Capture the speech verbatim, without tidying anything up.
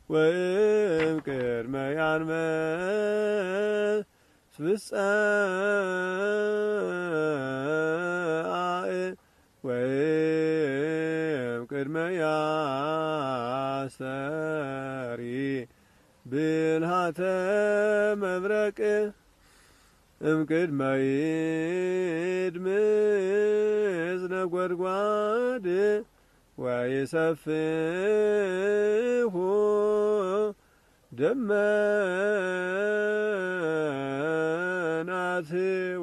ወእምቅድመ ያንመስ ፍጻእ ወእምቅድመ ያስተሪ ብልሃተ መብረቅ እምቅድመ ይድምጽ ነጐድጓድ ወይሰፍሑ ደመናት